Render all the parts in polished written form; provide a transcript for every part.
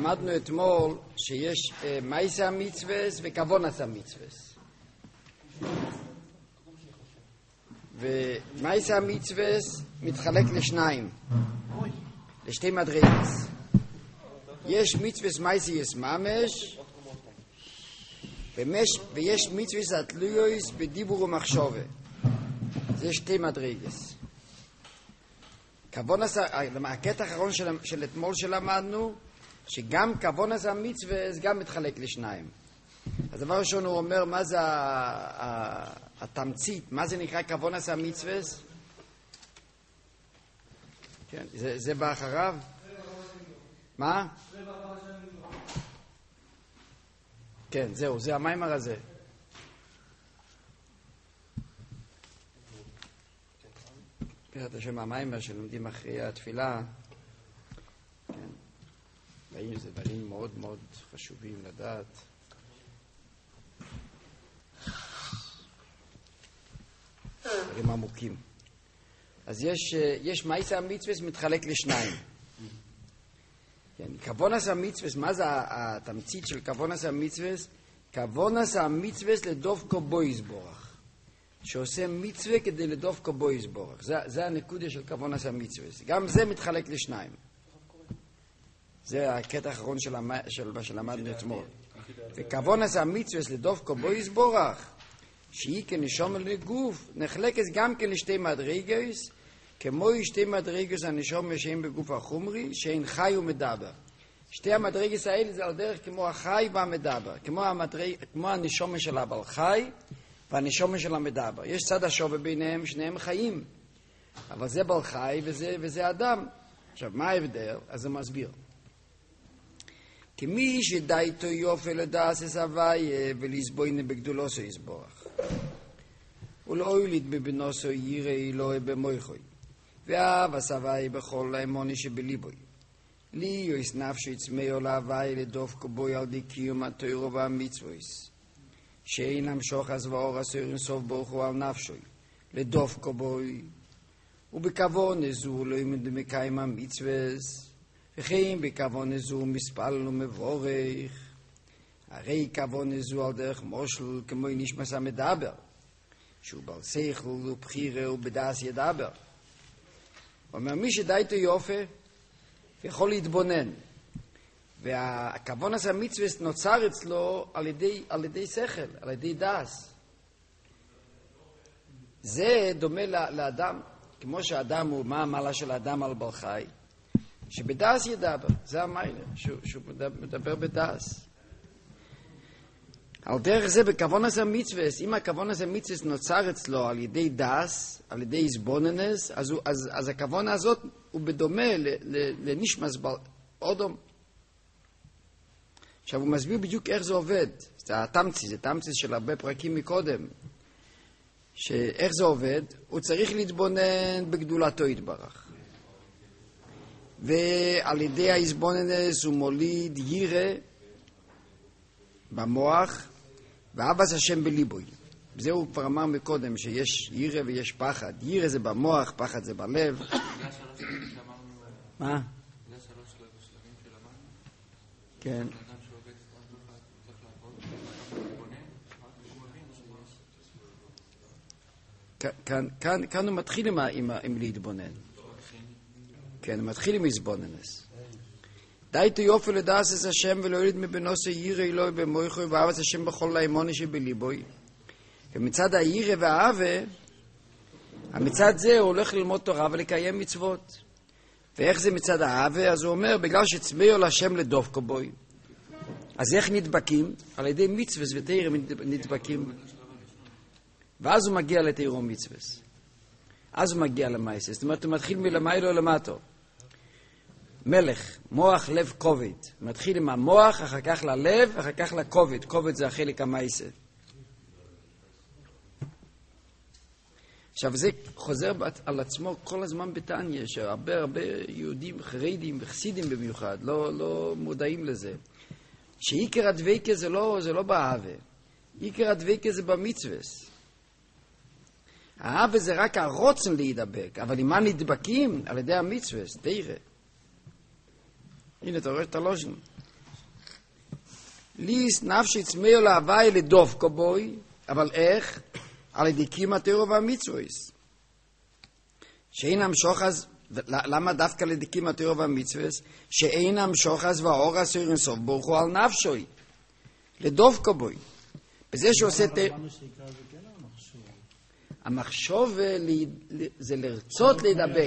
למדנו אתמול שיש מייסה מצווס וכוונס המצווס. ומייסה מצווס מתחלק לשניים, לשתי מדרגות. יש מצווס מייסיס ממש, ויש מצווס התלויוס בדיבור ומחשבה. זה שתי מדרגות. הקטע האחרון של אתמול שלמדנו, שגם כוונס המצווס גם מתחלק לשניים. אז דבר ראשון הוא אומר מה זה התמצית, מה זה נקרא כוונס המצווס? כן, זה בא אחריו? מה? כן, זהו, זה המיימר הזה. בעזרת השם המיימר שלומדים אחרי התפילה, כן, זה דברים מאוד מאוד חשובים לדעת. דברים עמוקים. אז יש מייסה המצווס מתחלק לשניים. כן, כוונס המצווס, מה זה התמצית של כוונס המצווס? כוונס המצווס לדווקא בו יסבורך. שעושה מצווה כדי לדווקא בו יסבורך. זה הנקודה של כוונס המצווס. גם זה מתחלק לשניים. זה הקטע האחרון של מה שלמדנו אתמול. וכוונס המצווס לדווקא בו יסבורך, שהיא כנשום לגוף, נחלקת גם כן לשתי מדרגות, כמו שתי מדרגות הנשום שהם בגוף החומרי, שהן חי ומדבר. שתי המדרגות האלה זה על דרך כמו החי והמדבר, כמו הנשום של הבעל חי והנשום של המדבר. יש צד השווה ביניהם, שניהם חיים, אבל זה בעל חי וזה אדם. עכשיו, מה ההבדל? אז הוא מסביר. כמי שדאיתו יופי לדעס הוויה ולסבוינה בגדולוסו יסבורך. ולאוילית בבנוסו ירא אלוהי במויכוי. ואהב הסוואי בכל האמוני שבליבוי. לי יויס נפשו יצמאו להוואי לדופקו בוי על די קיום התוירו והמצוויס. שאין המשוך אז ואור אסור אינסוף ברוך הוא על נפשוי. לדופקו בוי. ובכוון זו לא ימדמקיים המצוויס. וכן בכוון זו מספל ומבורך. הרי כוון זו על דרך מושל כמו נשמס המדבר. שהוא בעל שכל ובחירה ובדעס ידבר. הוא אומר, מי שדאיתו יופי, יכול להתבונן. והכוונס המצווס נוצר אצלו על ידי שכל, על ידי דעס. זה דומה לאדם, כמו שהאדם הוא, מה המעלה של האדם על בעל חי? שבדעס ידבר, זה המיילה, שהוא מדבר בדעס. על דרך זה בכוונס המצווס, אם הכוונס המצווס נוצר אצלו על ידי דעס, על ידי איזבוננס, אז הכוונה הזאת הוא בדומה לנשמס אודום. עכשיו הוא מסביר בדיוק איך זה עובד. זה תמצית של הרבה פרקים מקודם. שאיך זה עובד? הוא צריך להתבונן בגדולתו יתברך. ועל ידי האיזבוננס הוא מוליד ירא במוח, ואהבת השם בליבוי. זה הוא כבר אמר מקודם, שיש ירא ויש פחד. ירא זה במוח, פחד זה בלב. זה השלוש שלבים שאמרנו. מה? זה השלוש שלבים שלמדנו. כן. אדם שעובד צריך לעבוד, צריך להתבונן. כאן הוא מתחיל עם להתבונן. כן, הוא מתחיל עם איזבוננס. דאיתו יופי לדעס את השם ולא יוליד מבנוסו ירא אלוהי במויכוי ואהבת השם בכל האמוני שבליבוי. ומצד הירא והאהבה, המצד זה הוא הולך ללמוד תורה ולקיים מצוות. ואיך זה מצד האהבה? אז הוא אומר, בגלל שצמאו להשם לדופקו בוי. אז איך נדבקים? על ידי מצווה ותירא נדבקים. ואז הוא מגיע לתירא מצווה. אז הוא מגיע למייסה. זאת אומרת, הוא מתחיל מלמיילו למטו. מלך, מוח, לב, כובד. מתחיל עם המוח, אחר כך ללב, אחר כך לכובד. כובד זה החלק המייסה. עכשיו זה חוזר על עצמו כל הזמן בתניא, שהרבה יהודים, חרדים וחסידים במיוחד, לא מודעים לזה. שעיקר הדבקה זה לא באהבה. עיקר הדבקה זה במצווס. האהבה זה רק הרוצן להידבק, אבל עם מה נדבקים? על ידי המצווס, תראה. הנה, אתה רואה את הלושן. ליס נפשי צמאו להווי לדופקו בוי, אבל איך? על ידי קיום התורה והמצווס. שאינם שוחז, למה דווקא על ידי קיום התורה והמצווס? שאינם שוחז והאור הסויר אינסוף ברוך הוא על נפשוי. לדופקו בוי. בזה שעושה... המחשוב זה לרצות להידבק.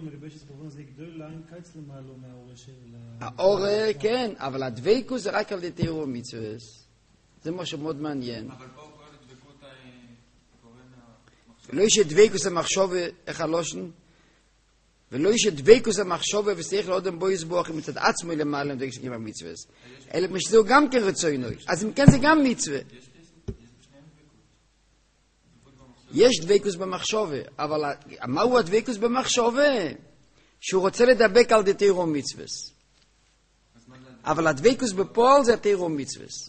האור, כן, אבל הדבקות זה רק על ידי תורה ומצווס. זה משהו מאוד מעניין. אבל פה קורא לדבקות ולא יש דבקות המחשוב, איך הלושן? ולא יש דבקות המחשוב וצריך לאודם בו יסבוח מצד עצמו למעלה דבקות שקים המצווס. אלא משזהו גם כן רצוינוי. אז אם כן זה גם מצווה. יש דבקות במחשוב, אבל מהו הדבקות במחשוב? שהוא רוצה לדבק על תורה ומצווס. אבל הדבקות בפועל זה תורה ומצווס.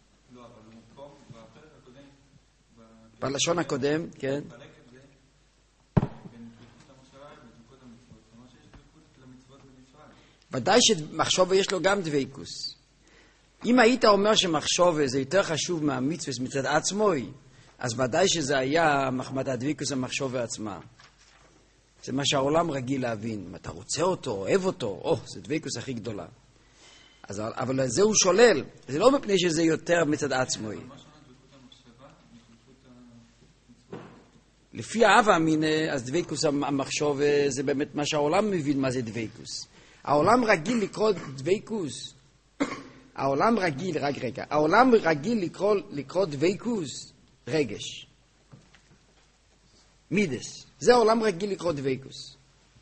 בלשון הקודם, כן. ודאי שמחשוב יש לו גם דבקוס. אם היית אומר שמחשוב זה יותר חשוב מהמצווס מצד עצמוי, אז ודאי שזה היה מחמת הדבקוס המחשוב עצמה. זה מה שהעולם רגיל להבין. אם אתה רוצה אותו, אוהב אותו, זה דבקוס הכי גדולה. אבל זה הוא שולל. זה לא מפני שזה יותר מצד עצמוי. לפי האהבה המינה, אז דבקוס המחשוב זה באמת מה שהעולם מבין מה זה דבקוס. העולם רגיל לקרוא דבקוס. העולם רגיל לקרוא דבקוס רגש. מידס. זה העולם רגיל לקרוא דבקוס.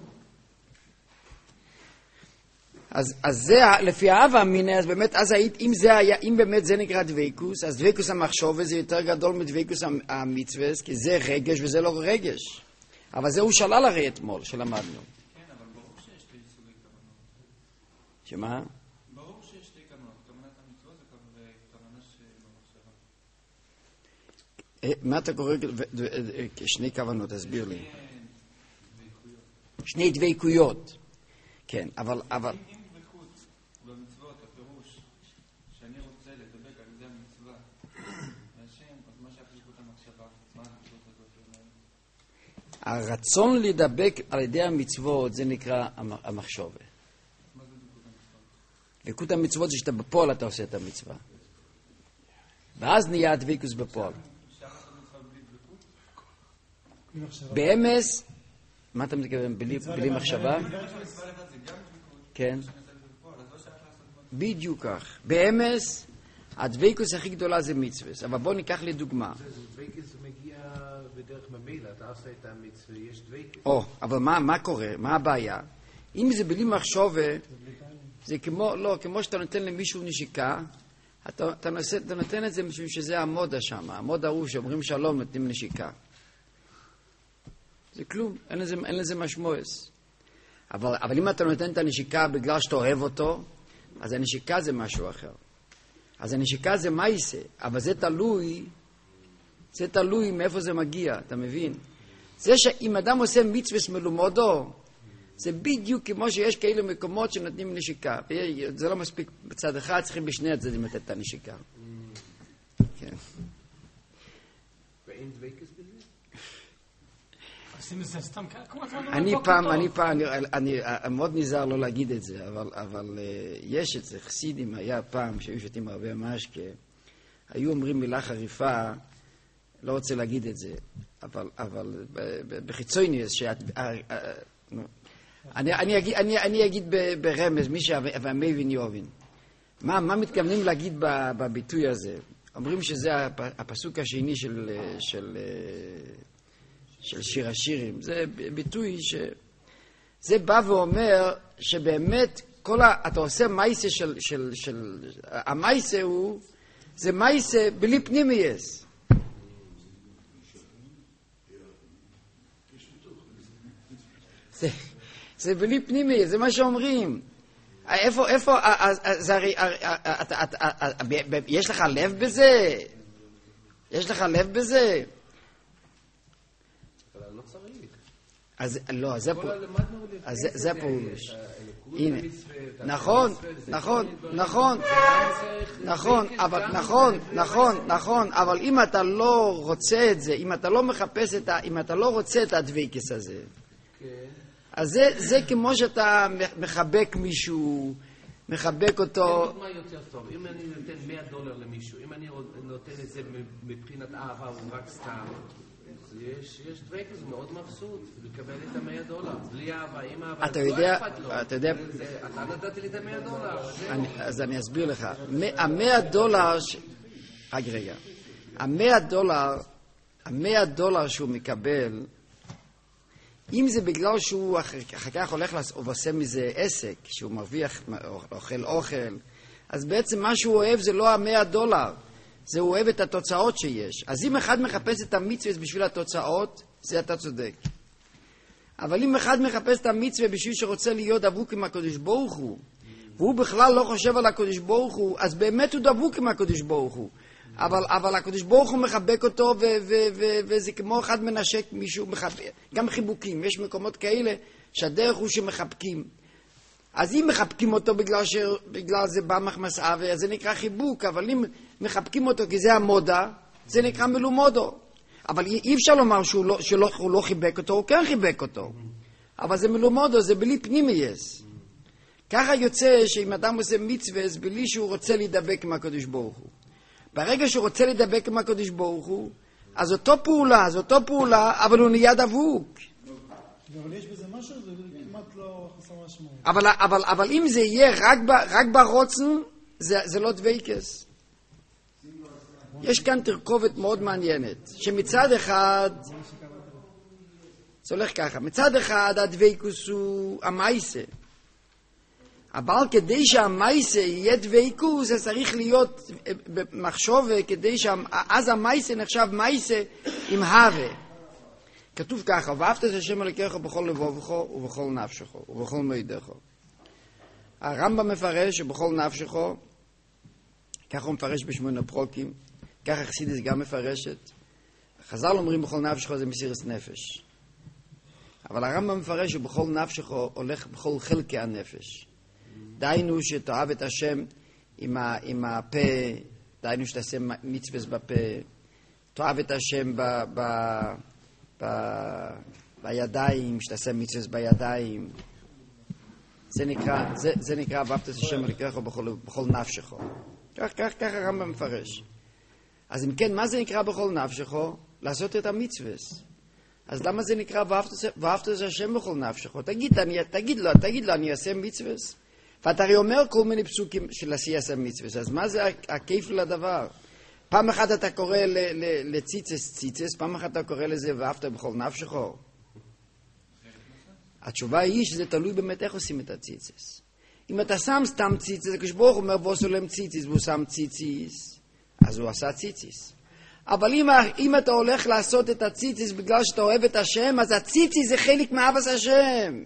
אז זה לפי האהבה המינה, אז באמת, אם באמת זה נקרא דבקוס, אז דבקוס המחשוב זה יותר גדול מדבקוס המצווס, כי זה רגש וזה לא רגש. אבל זה הוא שלל הרי אתמול, שלמדנו. כן, אבל ברור שיש שתי סוגי כוונות. שמה? ברור שיש שתי כוונות. כוונת המצווה זה כוונה שבמחשבה. מה אתה קורא? שני כוונות, תסביר לי. שני דבקויות. כן, אבל... במצוות, הפירוש שאני רוצה לדבק על ידי המצווה והשם, אז מה שהפשקות המחשבה, מה המצוות הזאת? הרצון לדבק על ידי המצוות זה נקרא המחשבה. מה זה דבקות המצוות? דבקות המצוות זה שאתה בפועל אתה עושה את המצווה. ואז נהיה הדבקות בפועל. אפשר לעשות מצווה בלי דבקות? באמס, מה אתה מתכוון? בלי מחשבה? כן. בדיוק כך. באמס, הדבקות הכי גדולה זה מצווה. אבל בוא ניקח לדוגמה. דבקות זה מגיע בדרך ממילא, אתה עושה את המצווה, יש דבקות. אבל מה קורה? מה הבעיה? אם זה בלי מחשבה, זה כמו שאתה נותן למישהו נשיקה, אתה נותן את זה משום שזה המודה שם. המודה הוא שאומרים שלום, נותנים נשיקה. זה כלום, אין לזה משמעוס. אבל אם אתה נותן את הנשיקה בגלל שאתה אוהב אותו, אז הנשיקה זה משהו אחר. אז הנשיקה זה מייסה, אבל זה תלוי מאיפה זה מגיע, אתה מבין? זה שאם אדם עושה מצווה מלומדו, זה בדיוק כמו שיש כאלה מקומות שנותנים נשיקה. זה לא מספיק בצד אחד, צריכים בשני הצדדים לתת את הנשיקה. כן. ואין דבקות בזה? אני מאוד נזהר לא להגיד את זה, אבל יש את זה. חסידים היה פעם שהיו שותים הרבה משקה, היו אומרים מילה חריפה, לא רוצה להגיד את זה, אבל בחיצוניוס, אני אגיד ברמז, מי שהמבין יובין. מה מתכוונים להגיד בביטוי הזה? אומרים שזה הפסוק השני של שיר השירים. זה ביטוי זה בא ואומר שבאמת אתה עושה מייסה המייסה זה מייסה בלי פנימייס. זה בלי פנימייס, זה מה שאומרים. איפה, יש לך לב בזה? יש לך לב בזה? אבל לא צריך. אז לא, זה הפעולש. הנה, נכון, אבל אם אתה לא רוצה את זה, אם אתה לא רוצה את הדבקות הזה, אז זה כמו שאתה מחבק מישהו, מחבק אותו. זה דוגמה יותר טוב. אם אני נותן $100 למישהו, אם אני נותן את זה מבחינת אהבה הוא רק סתם, יש דבקות, זה מאוד מבסוט לקבל את $100. בלי אהבה, עם אהבה, אתה יודע, אתה נתתי לי את $100. אז אני אסביר לך. $100, רק רגע, $100 שהוא מקבל, אם זה בגלל שהוא אחר כך הולך ועושה מזה עסק, שהוא מרוויח, אוכל, אז בעצם מה שהוא אוהב זה לא $100, זה הוא אוהב את התוצאות שיש. אז אם אחד מחפש את המצווה בשביל התוצאות, זה אתה צודק. אבל אם אחד מחפש את המצווה בשביל שרוצה להיות דבוק עם הקדוש ברוך הוא, והוא בכלל לא חושב על הקדוש ברוך הוא, אז באמת הוא דבוק עם הקדוש ברוך הוא. אבל הקדוש ברוך הוא מחבק אותו, וזה כמו אחד מנשק מישהו, גם חיבוקים. יש מקומות כאלה שהדרך הוא שמחבקים. אז אם מחבקים אותו בגלל זה בא מחמסה, זה נקרא חיבוק, אבל אם מחבקים אותו כי זה המודה, זה נקרא מלומודו. אבל אי אפשר לומר שהוא לא חיבק אותו, הוא כן חיבק אותו. אבל זה מלומודו, זה בלי פנימייס. ככה יוצא שאם אדם עושה מצווה, זה בלי שהוא רוצה להידבק עם הקדוש ברוך הוא. ברגע שהוא רוצה להידבק עם הקדוש ברוך הוא, אז אותו פעולה, אבל הוא נהיה דבוק. אבל יש בזה משהו, זה כמעט לא חסר משמעות. אבל אם זה יהיה רק ברוצן, זה לא דבקס. יש כאן תרכובת מאוד מעניינת, שמצד אחד, זה הולך ככה, מצד אחד הדבקוס הוא המייסה. אבל כדי שהמייסה יהיה דבקוס, זה צריך להיות במחשוב, כדי אז המייסה נחשב מייסה עם הווה. כתוב ככה, ואהבת את השם אלוקיך בכל לבבך ובכל נפשך ובכל מאודך. הרמב"ם מפרש שבכל נפשך, ככה הוא מפרש בשמונה פרוקים, ככה חסידות גם מפרשת. חז"ל אומרים בכל נפשך זה מסירת נפש. אבל הרמב"ם מפרש שבכל נפשך הולך בכל חלקי הנפש. דיינו שתאהב את השם עם הפה, דיינו שתעשה מצווה בפה, תאהב את השם בידיים, שתעשה מצווה בידיים. זה נקרא ואהבת את השם אלוקיך בכל נפשך. כך הרמב"ם מפרש. אז אם כן, מה זה נקרא בכל נפשך? לעשות את המצווה. אז למה זה נקרא ואהבת את השם בכל נפשך? תגיד לו, אני אעשה מצווה. ואתה הרי אומר כל מיני פסוקים של עשיית מצווה, אז מה זה הכיף לדבר? פעם אחת אתה קורא לציצס, פעם אחת אתה קורא לזה ואהבת בכל נפשך. התשובה היא שזה תלוי באמת איך עושים את הציצס. אם אתה שם סתם ציצס, הקדוש ברוך הוא אומר ועושה להם ציצס, והוא שם ציצס, אז הוא עשה ציצס. אבל אם אתה הולך לעשות את הציצס בגלל שאתה אוהב את השם, אז הציצס זה חלק מאהבת השם.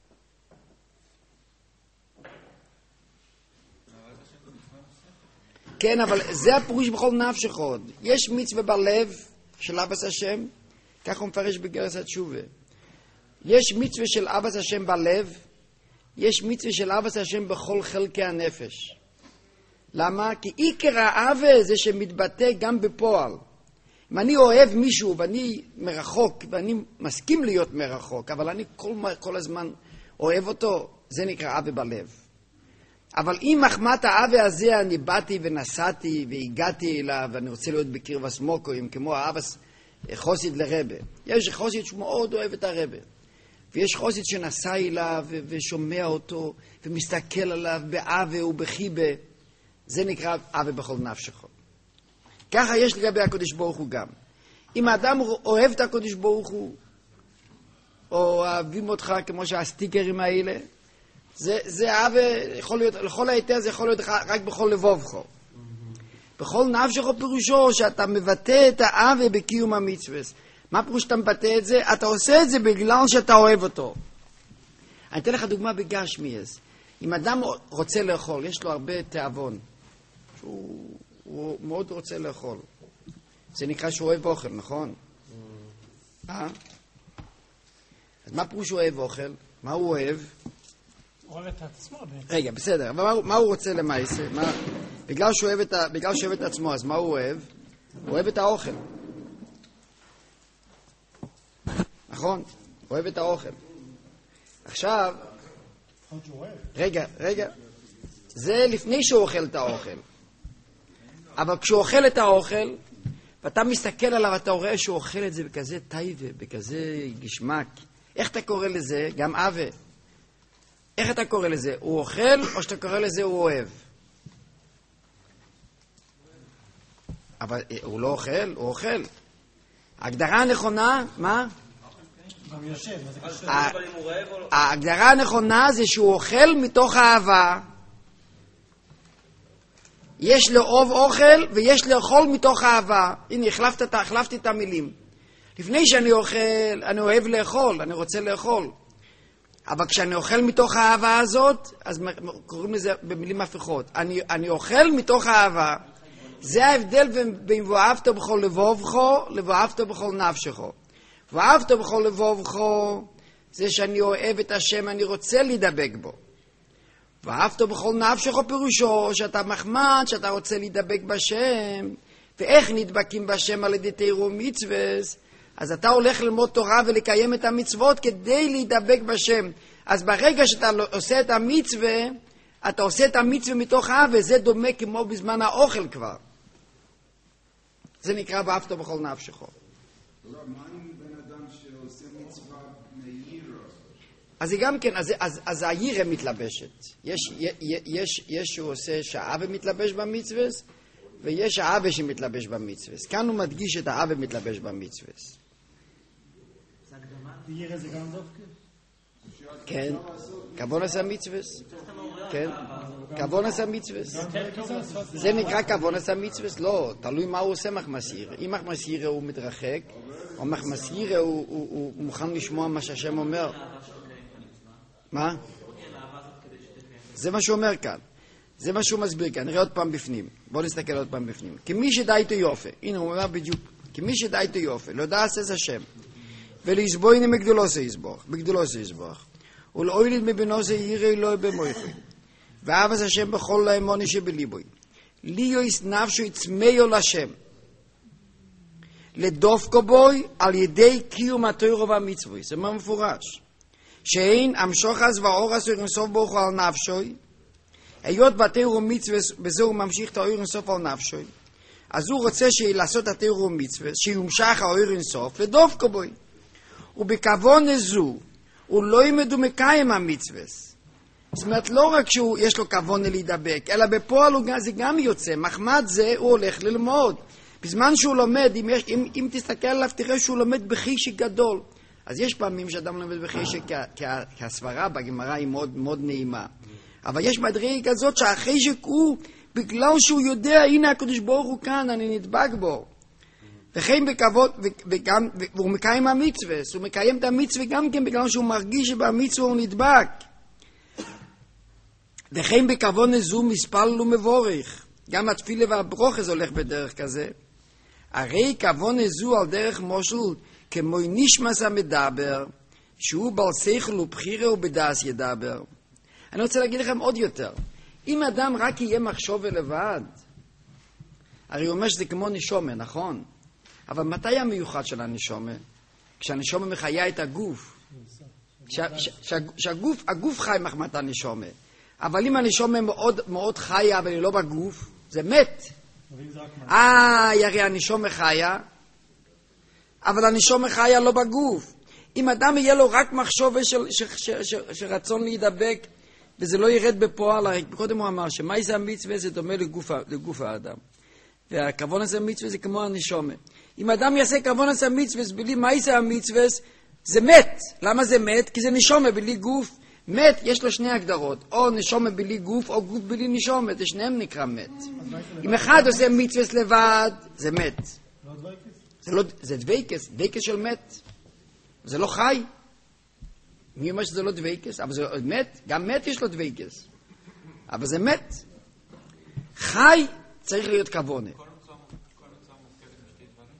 כן, אבל זה הפירוש בכל נפשך עוד. יש מצווה בלב של אהבת השם, כך הוא מפרש בגרס התשובה. יש מצווה של אהבת השם בלב, יש מצווה של אהבת השם בכל חלקי הנפש. למה? כי עיקר האהבה זה שמתבטא גם בפועל. אם אני אוהב מישהו ואני מרחוק, ואני מסכים להיות מרחוק, אבל אני כל הזמן אוהב אותו, זה נקרא אהבה בלב. אבל אם מחמת האהבה הזה אני באתי ונסעתי והגעתי אליו ואני רוצה להיות בקרב הסמוקוים כמו האבס חוסיד לרבה. יש חוסיד שמאוד אוהב את הרבה, ויש חוסיד שנסע אליו ושומע אותו ומסתכל עליו באהבה ובחיבה. זה נקרא אהבה בכל נפשך. ככה יש לגבי הקדוש ברוך הוא גם. אם האדם אוהב את הקדוש ברוך הוא, או אוהבים אותך כמו שהסטיקרים האלה, זה אהבה, יכול להיות, לכל היתר זה יכול להיות רק בכל לבובך. בכל נפשך פירושו שאתה מבטא את האהבה בקיום המצווה. מה פירוש שאתה מבטא את זה? אתה עושה את זה בגלל שאתה אוהב אותו. אני אתן לך דוגמה בגשמי. אם אדם רוצה לאכול, יש לו הרבה תאבון, הוא מאוד רוצה לאכול. זה נקרא שהוא אוהב אוכל, נכון? אז מה פירוש שהוא אוהב אוכל? מה הוא אוהב? אוהב את עצמו בעצם. רגע, בסדר, אבל מה הוא רוצה למעשה? בגלל שהוא אוהב את עצמו, אז מה הוא אוהב? הוא אוהב את האוכל. נכון? הוא אוהב את האוכל. עכשיו, רגע. זה לפני שהוא אוכל את האוכל. אבל כשהוא אוכל את האוכל, ואתה מסתכל עליו, אתה רואה שהוא אוכל את זה בכזה טייבה, בכזה גשמק. איך אתה קורא לזה? גם אהבה. איך אתה קורא לזה? הוא אוכל, או שאתה קורא לזה הוא אוהב? אבל הוא לא אוכל, הוא אוכל. ההגדרה הנכונה, מה? ההגדרה הנכונה זה שהוא אוכל מתוך אהבה. יש לאהוב אוכל ויש לאכול מתוך אהבה. הנה, החלפתי את המילים. לפני שאני אוכל, אני אוהב לאכול, אני רוצה לאכול. אבל כשאני אוכל מתוך האהבה הזאת, אז קוראים לזה במילים הפכות. אני אוכל מתוך האהבה. זה ההבדל בין ואהבת בכל לבבך, ואהבת בכל נפשך. ואהבת בכל לבבך, זה שאני אוהב את השם, אני רוצה להידבק בו. ואהבת בכל נפשך פירושו, שאתה מחמד, שאתה רוצה להידבק בשם. ואיך נדבקים בשם על ידי תורה ומצוות? אז אתה הולך ללמוד תורה ולקיים את המצוות כדי להידבק בשם. אז ברגע שאתה עושה את המצווה, אתה עושה את המצווה מתוך אהבה, זה דומה כמו בזמן האוכל כבר. זה נקרא ואהבת בכל נפשך. מה עם בן אדם שעושה מצווה מהירה? אז זה גם כן, אז היראה מתלבשת. יש שהוא עושה שהאהבה מתלבש במצווה, ויש האהבה שמתלבש במצווה. כאן הוא מדגיש את האהבה מתלבש במצווה. יראה זה גם דווקא? כן, כוונס המצווה. כן, כוונס המצווה. זה נקרא כוונס המצווה? לא, תלוי מה הוא עושה מחמס יראה. אם מחמס יראה הוא מתרחק, או מחמס יראה הוא מוכן לשמוע מה שהשם אומר. מה? זה מה שהוא אומר כאן. זה מה שהוא מסביר כאן. נראה עוד פעם בפנים. בואו נסתכל עוד פעם בפנים. כמי שדע איתו יופי. הנה הוא אומר בדיוק. כמי שדע איתו יופי. לא דע עשה השם. ולהסבוינים בגדולוסי יסבוח. ולאוילית מבנוסי יראה אלוהי במויכי. ואהבת השם בכל האמוני שבליבוי. ליויס נפשו יצמיו לשם. לדופקו בוי על ידי קיום התורה והמצוות. זה מה מפורש. שאין המשוחס והאורס ירנסוף ברוך הוא על נפשוי. היות בתורה ומצוות, בזה הוא ממשיך את האור אינסוף על נפשוי. אז הוא רוצה לעשות את התורה ומצוות, שיומשך האור אינסוף לדופקו בוי. ובכוון זו, הוא לא ילמדו מקיים המצוות. זאת אומרת, לא רק שיש לו כוון להידבק, אלא בפועל זה גם יוצא. מחמד זה הוא הולך ללמוד. בזמן שהוא לומד, אם תסתכל עליו, תראה שהוא לומד בחישק גדול. אז יש פעמים שאדם לומד בחישק, כי הסברה בגמרא היא מאוד, מאוד נעימה. אבל יש מדרגה כזאת שהחישק הוא, בגלל שהוא יודע, הנה הקדוש ברוך הוא כאן, אני נדבק בו. וכן בכבוד, והוא מקיים המצווה, הוא מקיים את המצווה גם כן בגלל שהוא מרגיש שבמצווה הוא נדבק. וכן בכבוד זו מספל ומבורך. גם התפילה והברוך זה הולך בדרך כזה. הרי כבוד זו על דרך מושל, כמו נשמס המדבר, שהוא בעל שכל ובחירה ובדעס ידבר. אני רוצה להגיד לכם עוד יותר. אם אדם רק יהיה מחשוב לבד, הרי הוא אומר שזה כמו נשומה, נכון? אבל מתי המיוחד של הנשומה? כשהנשומה מחיה את הגוף. שהגוף חי מחמת הנשומה. אבל אם הנשומה מאוד, מאוד חיה, אבל היא לא בגוף, זה מת. הרי הנשומה חיה, אבל הנשומה חיה לא בגוף. אם אדם יהיה לו רק מחשוב שרצון להידבק, וזה לא ירד בפועל, הרי קודם הוא אמר שמה זה המצווה זה דומה לגוף האדם. והכוון הזה המצווה זה כמו הנשומה. אם אדם יעשה כוון הזה המצווה, בלי מה זה המצווה, זה מת. למה זה מת? כי זה נשומה בלי גוף. מת, יש לו שני הגדרות. או נשומה בלי גוף, או גוף בלי נשומה. זה שניהם נקרא מת. אם אחד עושה מצווה לבד, זה מת. זה דוויקס, דוויקס של מת. זה לא חי. מי אומר שזה לא דוויקס? אבל זה מת, גם מת יש לו דוויקס. אבל זה מת. חי צריך להיות כוונה.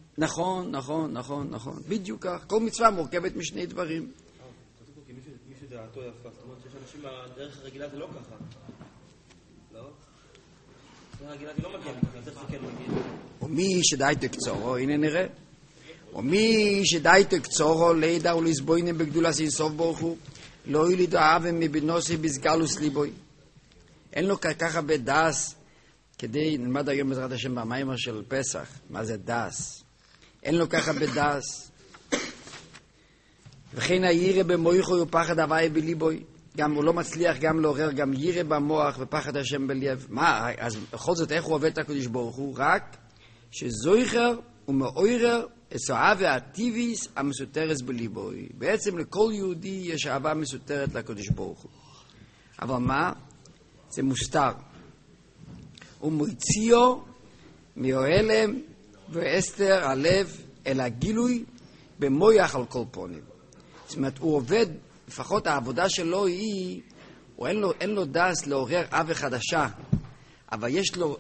נכון. בדיוק כך. כל מצווה מורכבת משני דברים. ודעתו יפה. זאת אומרת שיש אנשים, הדרך הרגילה זה לא ככה. לא? הדרך הרגילה זה לא מגיע ככה, הדרך זה כן מגיע. ומי שדאיתו קצורו, הנה נראה. ומי שדאיתו קצורו, לידע ולסבוינים בגדולת אינסוף ברוך הוא, לא ילידו אהבם מבנוסי בסגלוס ליבוי. אין לו ככה בדס, כדי נלמד היום בעזרת השם במיימר של פסח, מה זה דס. אין לו ככה בדס. וכן הירא במוחו ופחד הוואי בליבוי. גם הוא לא מצליח גם לעורר גם ירא במוח ופחד השם בלב. מה, אז בכל זאת איך הוא עובד את הקדוש ברוך הוא? רק שזויכר ומעורר את האהבה הטבעית המסותרת בליבוי. בעצם לכל יהודי יש אהבה מסותרת לקדוש ברוך הוא. אבל מה? זה מוסתר. הוא מוציאו מאוהלם ואסתר הלב אל הגילוי במויח על כל פונים. זאת אומרת, הוא עובד, לפחות העבודה שלו היא, אין לו דס לעורר אהבה חדשה, אבל יש לו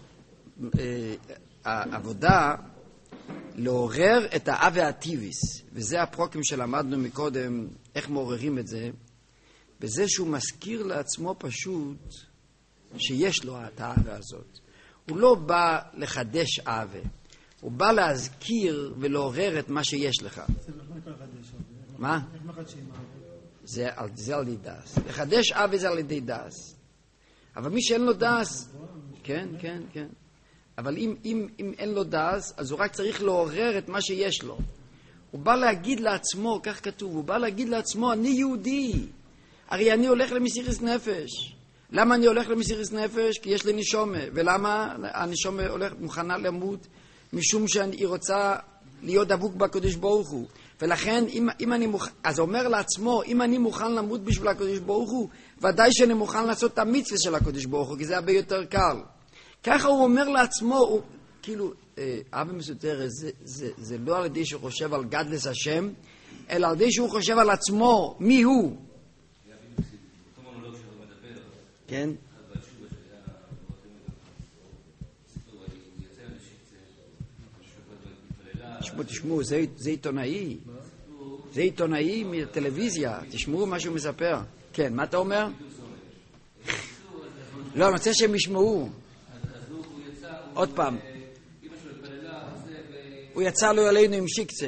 העבודה לעורר את האהבה הטבעית, וזה הפרוקים שלמדנו מקודם, איך מעוררים את זה, בזה שהוא מזכיר לעצמו פשוט שיש לו את האהבה הזאת. הוא לא בא לחדש אהבה, הוא בא להזכיר ולעורר את מה שיש לך. מה? זה על ידי דס. לחדש אהבה זה על ידי דס. אבל מי שאין לו דס, כן. אבל אם אין לו דס, אז הוא רק צריך לעורר את מה שיש לו. הוא בא להגיד לעצמו, כך כתוב, הוא בא להגיד לעצמו, אני יהודי. הרי אני הולך למסירת נפש. למה אני הולך למסירת נפש? כי יש לי נשומה. ולמה הנשומה מוכנה למות? משום שהיא רוצה להיות דבוק בקדוש ברוך הוא. ולכן, אם אני מוכן, אז הוא אומר לעצמו, אם אני מוכן למות בשביל הקדוש ברוך הוא, ודאי שאני מוכן לעשות את המצווה של הקדוש ברוך הוא, כי זה הרבה יותר קל. ככה הוא אומר לעצמו, הוא, כאילו, אבא מסותרת, זה לא על ידי שהוא חושב על גדלס השם, אלא על ידי שהוא חושב על עצמו, מי הוא. כן? תשמעו, זה עיתונאי. זה עיתונאי מהטלוויזיה. תשמעו מה שהוא מספר. כן, מה אתה אומר? לא, אני רוצה שהם ישמעו. עוד פעם. הוא יצא לו עלינו עם שיקצה.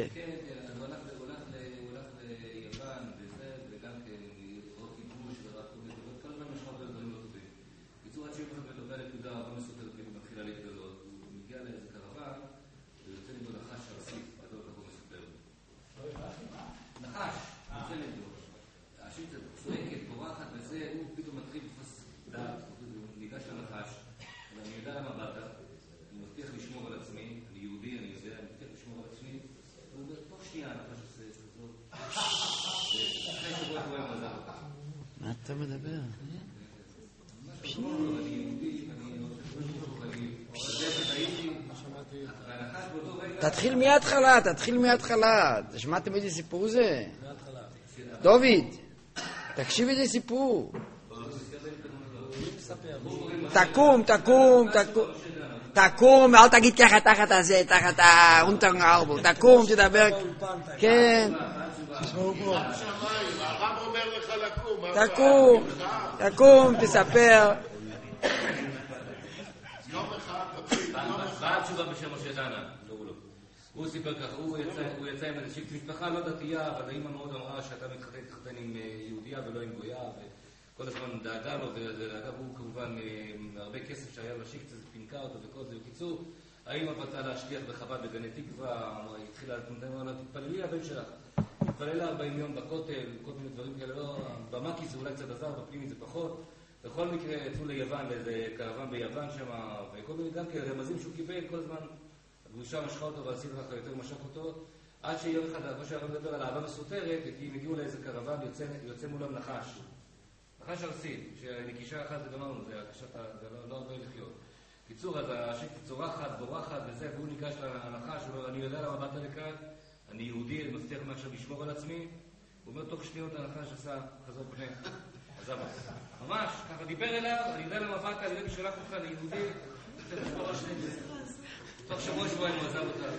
מה אתה מדבר? תתחיל מההתחלה. שמעתם איזה סיפור זה? דוד, תקשיב איזה סיפור. תקום, אל תגיד ככה תחת הזה, תחת האונטרנגלבו. תקום, תדבר. כן. הרב אומר לך לקום. תקום, תספר. יום אחד, תתחיל. באה תשובה בשם משה דנה. הוא סיפר ככה, הוא יצא עם איזושהי משפחה לא דתייה, אבל האמא מאוד אמרה שאתה מתחתן עם יהודיה ולא עם גויה, וכל הזמן דאגה לו, ואגב הוא כמובן הרבה כסף שהיה לו שיקצה, זה פינקה אותו וכל זה. בקיצור, האמא רצה להשליח בחב"ד בגני תקווה, התחילה לתת, תתפללי לבן שלך. התפללה 40 יום בכותל, כל מיני דברים כאלה, לא, במקי זה אולי קצת עזר, בפנימי זה פחות. בכל מקרה יצאו ליוון, לאיזה קרוון ביוון שם, וכל מיני גם כאלה רמזים שהוא קיבל כל הזמן. הגרושה משכה אותו והסיר לך יותר משך אותו, עד שיום אחד, כמו שהרב מדבר על אהבה מסותרת, הם הגיעו לאיזה קרוון, יוצא מולם נחש. נחש ארסי, שנקישה אחת זה גמרנו, זה לא הרבה לחיות. קיצור, אז השקט צורחת, בורחת וזה, והוא ניגש לנחש, הוא אומר, אני יודע למה באת לכאן, אני יהודי, אני מבטיח מעכשיו לשמור על עצמי. הוא אומר, תוך שניות הנחש עשה חזור פני, עזב אותו. ממש, ככה דיבר אליו, אני יודע למה באת, אני יודע בשלח אותך ליהודי, צריך לשמור על שני זה. תוך שבוע הוא עזב אותה.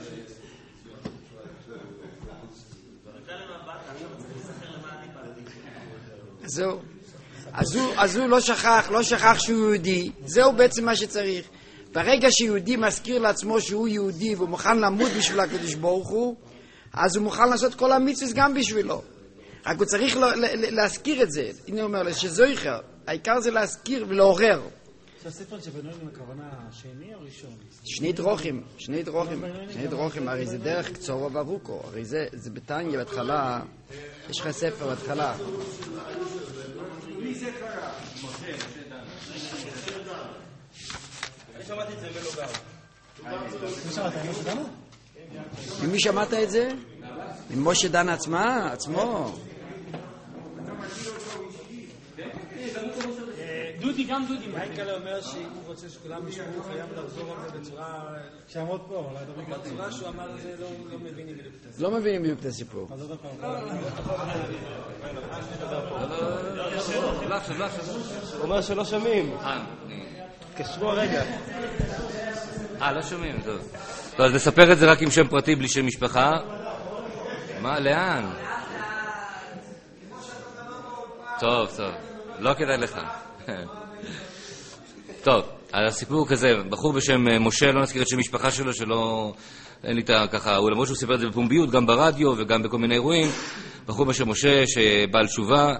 אתה יודע למה באת, עכשיו צריך לסחר למה אני באתי. זהו. אז הוא לא שכח שהוא יהודי, זהו בעצם מה שצריך. ברגע שיהודי מזכיר לעצמו שהוא יהודי והוא מוכן למות בשביל הקדוש ברוך הוא, אז הוא מוכן לעשות כל המצוות גם בשבילו. רק הוא צריך להזכיר את זה. הנה הוא אומר לו שזויכר, העיקר זה להזכיר ולעורר. שהספר שבנוי עם הכוונה השני או ראשון? שני דרוכים, הרי זה דרך קצורו וארוכו, הרי זה בתניה בהתחלה, יש לך ספר בהתחלה. מי זה קרה? אני שמעתי את זה ולא גר. מי שמעת? ממשה דנה? ממי שמעת את זה? ממשה דנה עצמו. גם דודי. מייקל אומר שאם הוא רוצה שכולם ישמעו, הוא חייב לחזור על זה בצורה... שיעמוד פה, בצורה שהוא אמר את זה לא מבינים בדיוק את הסיפור. לא מבינים בדיוק את הסיפור. אז עוד הפעם. הוא אומר שלא שומעים. קשרו רגע. לא שומעים, טוב. טוב, אז נספר את זה רק עם שם פרטי בלי שם משפחה. מה, לאן? טוב. לא כדאי לך. טוב, הסיפור כזה, בחור בשם משה, לא נזכיר את שם משפחה שלו, שלא, אין לי ככה, למרות שהוא סיפר את זה בפומביות, גם ברדיו וגם בכל מיני אירועים, בחור בשם משה, שבעל תשובה,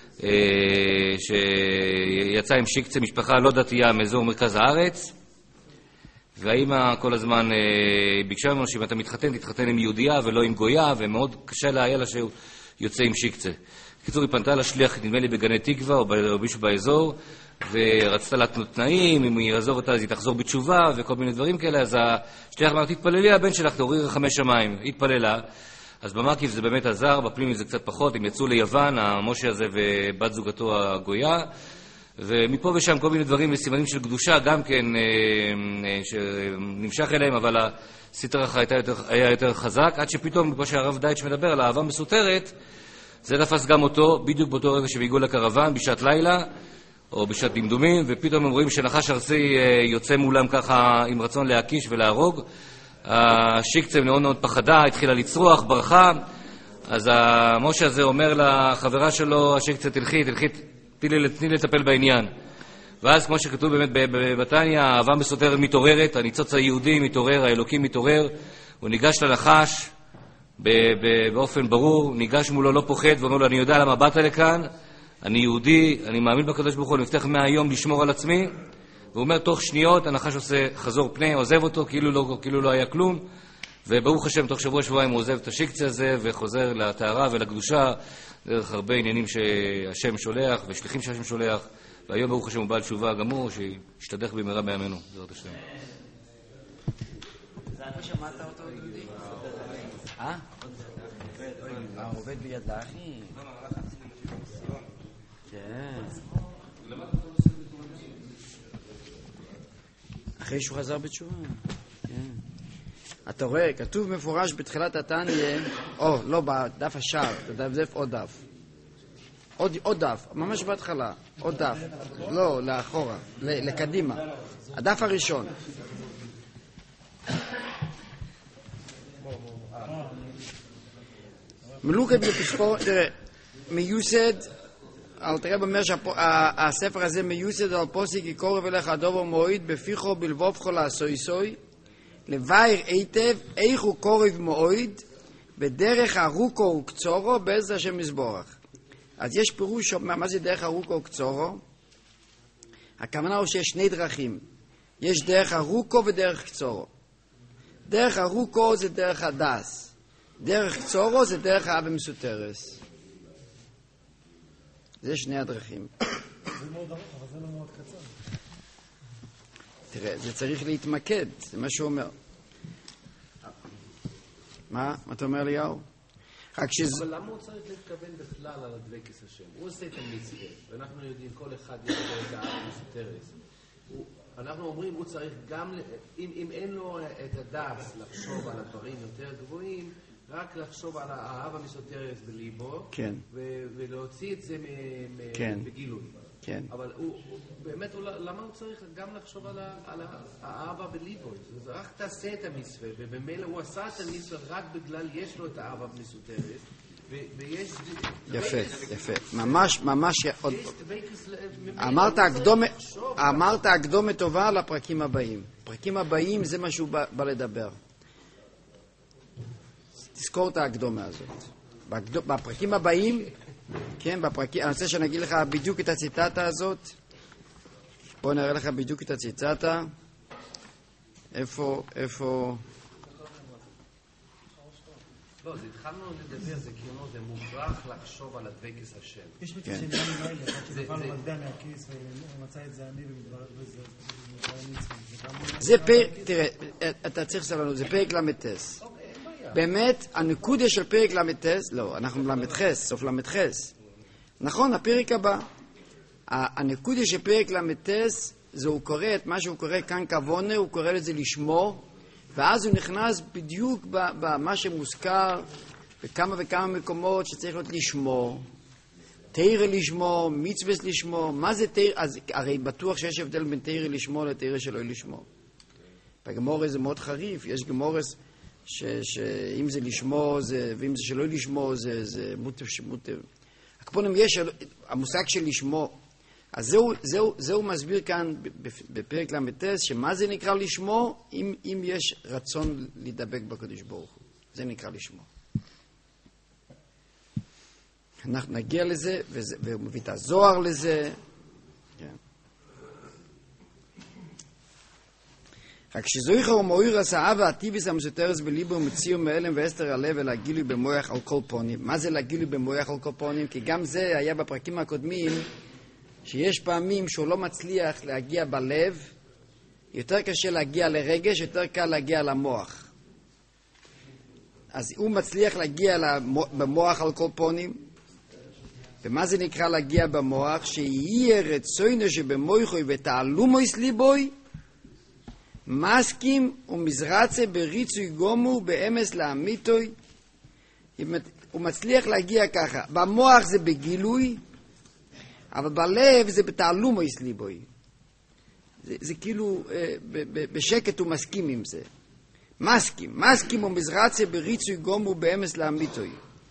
שיצא עם שיקצה משפחה לא דתייה מאזור מרכז הארץ, והאמא כל הזמן ביקשה ממנו שאם אתה מתחתן, תתחתן עם יהודייה ולא עם גויה, ומאוד קשה לה לה שהוא יוצא עם שיקצה. בקיצור, היא פנתה לשליח, נדמה לי בגני תקווה או מישהו באזור, ורצתה להתנות תנאים, אם היא יעזוב אותה אז היא תחזור בתשובה וכל מיני דברים כאלה. אז השליח אמר, תתפללי, הבן שלך תעוררי רחמי שמיים. היא התפללה, אז במקיף זה באמת עזר, בפלימי זה קצת פחות, הם יצאו ליוון, המשה הזה ובת זוגתו הגויה, ומפה ושם כל מיני דברים וסימנים של קדושה גם כן שנמשך אליהם, אבל הסטר אחר היה יותר חזק, עד שפתאום, כמו שהרב דייטש מדבר על האהבה מסותרת, זה תפס גם אותו, בדיוק באותו רגע שהגיעו לקרוון, בשעת לילה, או בשעת דמדומים, ופתאום הם רואים שנחש ארצי יוצא מולם ככה עם רצון להקיש ולהרוג. השיקצה מאוד מאוד פחדה, התחילה לצרוח, ברחה, אז המשה הזה אומר לחברה שלו, השיקצה תני לי לטפל בעניין. ואז כמו שכתוב באמת בתניא, האהבה מסותרת מתעוררת, הניצוץ היהודי מתעורר, האלוקים מתעורר, הוא ניגש לנחש, באופן ברור, ניגש מולו לא פוחד ואומר לו, אני יודע למה באת לכאן, אני יהודי, אני מאמין בקדוש ברוך הוא, אני מבטיח מהיום לשמור על עצמי. והוא אומר, תוך שניות הנחש עושה חזור פני, עוזב אותו כאילו לא היה כלום, וברוך השם תוך שבוע-שבועיים הוא עוזב את השיקצה הזה וחוזר לטהרה ולקדושה דרך הרבה עניינים שהשם שולח ושליחים שהשם שולח, והיום ברוך השם הוא בעל תשובה גמור שישתדך במהרה בימינו, בעזרת השם. אתה שמעת אותו דודי? עובד ביד לאחי? כן. אחרי שהוא חזר בתשובה. כן. אתה רואה, כתוב מפורש בתחילת התניא, לא, בדף השער, תדפדף עוד דף. עוד דף, ממש בהתחלה, עוד דף. לא, לאחורה, לקדימה. הדף הראשון. מלוקת בפספור, תראה, מיוסד, אל תראה אומר שהספר הזה מיוסד על פוסק יקורב אליך הדובר מועיד בפיחו בלבובכו לעשוי לבייר היטב איך הוא קורב מועיד בדרך ארוכו וקצורו בעזר השם מזבורך. אז יש פירוש מה זה דרך ארוכו וקצורו. הכוונה הוא שיש שני דרכים, יש דרך ארוכו ודרך קצורו. דרך ארוכו זה דרך הדס, דרך קצורו זה דרך האב מסותרס. זה שני הדרכים. זה מאוד ארוך, אבל זה לא מאוד קצר. תראה, זה צריך להתמקד, זה מה שהוא אומר. מה אתה אומר ליהו? אבל למה הוא צריך להתכוון בכלל על הדבקת השם? הוא עושה את המצווה, ואנחנו יודעים, כל אחד יש לו את האב מסותרס. אנחנו אומרים, הוא צריך גם, אם אין לו את הדס לחשוב על הדברים יותר גבוהים, רק לחשוב על האהבה מסותרת בליבו, כן. ולהוציא את זה בגילוי. כן. אבל באמת, למה הוא צריך גם לחשוב על האהבה בליבו? זה רק תעשה את המצווה, ובמילא הוא עשה את המצווה רק בגלל יש לו את האהבה מסותרת, ויש... יפה, יפה. ממש, ממש... אמרת הקדומה טובה לפרקים הבאים. הפרקים הבאים זה מה שהוא בא לדבר. תזכור את ההקדומה הזאת. בפרקים הבאים, כן, בפרקים... אני רוצה שנגיד לך בדיוק את הציטטה הזאת. בוא נראה לך בדיוק את הציטטה. איפה... לא, זה התחלנו לדבר, זה כאילו, זה מוכרח לחשוב על הדבקס השם. יש מצב שנראה לי מיילה, אחד שנפל לו מטבע מהכיס ומצא את זה אני זה פרק, תראה, אתה צריך לסבלנו, זה פרק למטס. באמת, הנקודה של פרק למטס, לא, אנחנו למטחס, סוף למטחס. נכון, הפרק הבא. הנקודה של פרק למטס, זה הוא קורא את מה שהוא קורא כאן כוונה, הוא קורא לזה לשמור, ואז הוא נכנס בדיוק במה שמוזכר בכמה וכמה מקומות שצריך להיות לשמור. תירה לשמור, מצווה לשמור. מה זה תירה? אז הרי בטוח שיש הבדל בין תירה לשמור לתירה שלא לשמור. בגמורה זה מאוד חריף. יש גמורס שאם זה לשמור ואם זה שלא לשמור זה מוטב. הכפונים יש המושג של לשמור. אז זהו מסביר כאן בפרק למטס, שמה זה נקרא לשמור, אם יש רצון להידבק בקדוש ברוך הוא. זה נקרא לשמור. אנחנו נגיע לזה, והוא מביא את הזוהר לזה. כן. רק שזויכר ומאויר הסעה והטיביס המסותרס בליבו ומציאו מאלם ואסתר הלב ולהגילוי במוח על כל פונים. מה זה להגילוי במוח על כל פונים? כי גם זה היה בפרקים הקודמים, שיש פעמים שהוא לא מצליח להגיע בלב, יותר קשה להגיע לרגש, יותר קל להגיע למוח. אז הוא מצליח להגיע במוח על כל פונים. ומה זה נקרא להגיע במוח? שיהיה רצוינו שבמוחוי ותעלומויס ליבוי, מסכים ומזרצה בריצוי גומו באמס לאמיתוי. הוא מצליח להגיע ככה. במוח זה בגילוי, אבל בלב זה בתעלומויס ליבוי. זה כאילו בשקט הוא מסכים עם זה. מסכים ומזרצה בריצוי גומו באמס לאמיתוי.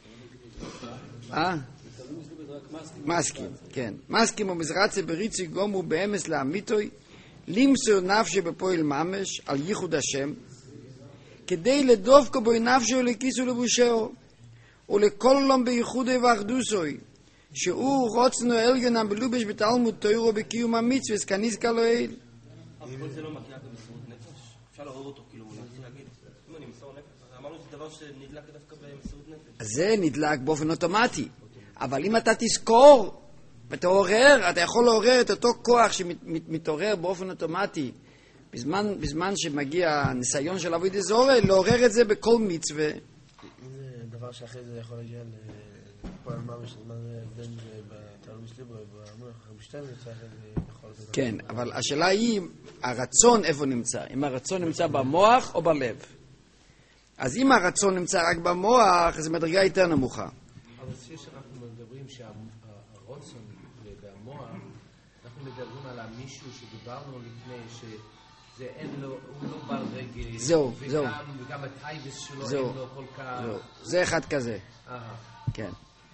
מסכים, כן. מסכים ומזרצה בריצוי גומו באמס לאמיתוי, למסור נפשי בפועל ממש על ייחוד השם, כדי לדופקו בו נפשו לכיסו לבושהו, ולכל עולם בייחודו ואחדוסוי, שהוא רוצנו אלגנם בלובש בתלמוד תוירו בקיום המצווה, כנזכר לו אל. אבל כל זה לא מגיע במסירות נפש? אפשר לעורר אותו, כאילו, להגיד, אם אני מסור נפש, אמרנו שזה דבר שנדלק דווקא במסירות נפש. זה נדלק באופן אוטומטי, אבל אם אתה תזכור ותעורר, אתה יכול לעורר את אותו כוח שמתעורר באופן אוטומטי, בזמן שמגיע הניסיון של עבודת זרה, לעורר את זה בכל מצווה. זה דבר שאחרי זה יכול להגיע לפועל ממש, מה זה בין בתעלומוס ליבוי ובמוח בשתיים נמצא יכול להיות. כן, אבל השאלה היא, הרצון איפה נמצא? אם הרצון נמצא במוח או בלב? אז אם הרצון נמצא רק במוח, זה מדרגה יותר נמוכה. אבל כשאנחנו מדברים שהרוצון והמוח, אנחנו מדברים על מישהו שדיברנו לפני שזה אין לו, הוא לא בעל רגש, זהו. וגם הטייבס שלו אין לו כל כך. זה אחד כזה. כן.